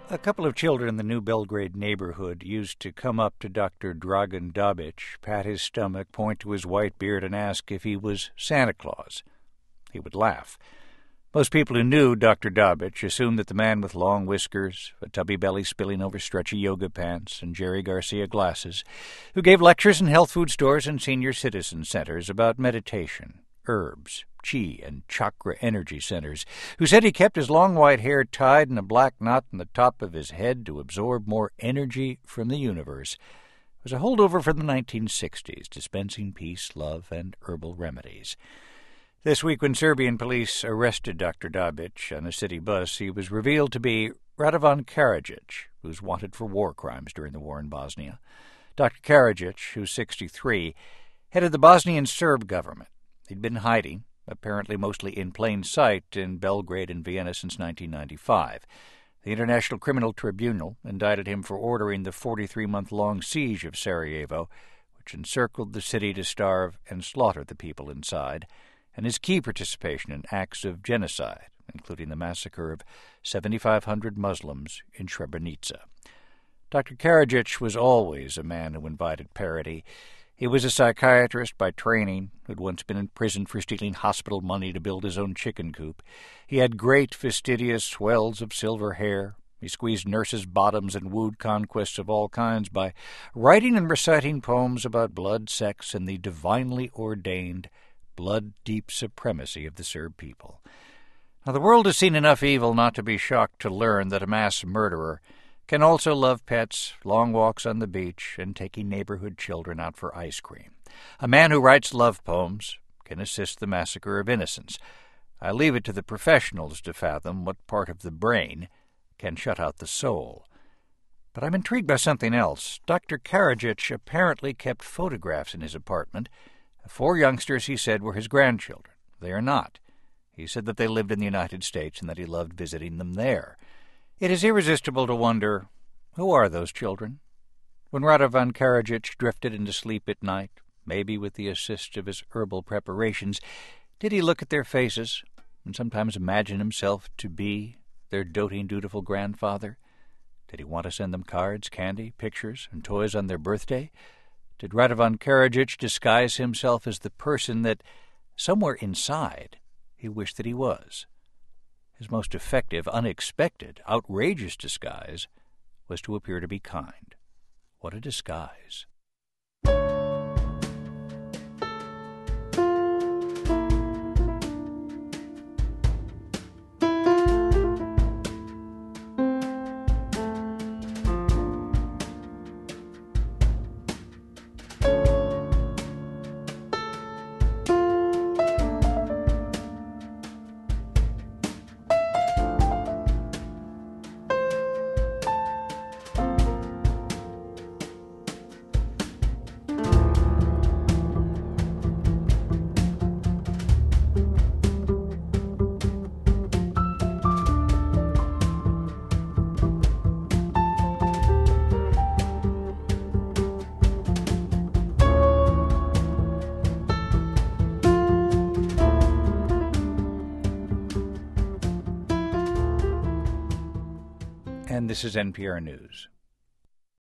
A couple of children in the New Belgrade neighborhood used to come up to Dr. Dragan Dabic, pat his stomach, point to his white beard, and ask if he was Santa Claus. He would laugh. Most people who knew Dr. Dabic assumed that the man with long whiskers, a tubby belly spilling over stretchy yoga pants, and Jerry Garcia glasses, who gave lectures in health food stores and senior citizen centers about meditation, herbs, chi, and chakra energy centers, who said he kept his long white hair tied in a black knot in the top of his head to absorb more energy from the universe, was a holdover from the 1960s, dispensing peace, love, and herbal remedies. This week, when Serbian police arrested Dr. Dabic on a city bus, he was revealed to be Radovan Karadzic, who's wanted for war crimes during the war in Bosnia. Dr. Karadzic, who's 63, headed the Bosnian Serb government. He'd been hiding, apparently mostly in plain sight, in Belgrade and Vienna since 1995. The International Criminal Tribunal indicted him for ordering the 43-month-long siege of Sarajevo, which encircled the city to starve and slaughter the people inside, and his key participation in acts of genocide, including the massacre of 7,500 Muslims in Srebrenica. Dr. Karadzic was always a man who invited parody. He was a psychiatrist by training, who'd once been in prison for stealing hospital money to build his own chicken coop. He had great fastidious swells of silver hair. He squeezed nurses' bottoms and wooed conquests of all kinds by writing and reciting poems about blood, sex, and the divinely ordained blood-deep supremacy of the Serb people. Now, the world has seen enough evil not to be shocked to learn that a mass murderer can also love pets, long walks on the beach, and taking neighborhood children out for ice cream. A man who writes love poems can assist the massacre of innocents. I leave it to the professionals to fathom what part of the brain can shut out the soul. But I'm intrigued by something else. Dr. Karadzic apparently kept photographs in his apartment. 4 youngsters, he said, were his grandchildren. They are not. He said that they lived in the United States and that he loved visiting them there. It is irresistible to wonder, who are those children? When Radovan Karadzic drifted into sleep at night, maybe with the assist of his herbal preparations, did he look at their faces and sometimes imagine himself to be their doting, dutiful grandfather? Did he want to send them cards, candy, pictures, and toys on their birthday? Did Radovan Karadzic disguise himself as the person that, somewhere inside, he wished that he was? His most effective, unexpected, outrageous disguise was to appear to be kind. What a disguise. And this is NPR News.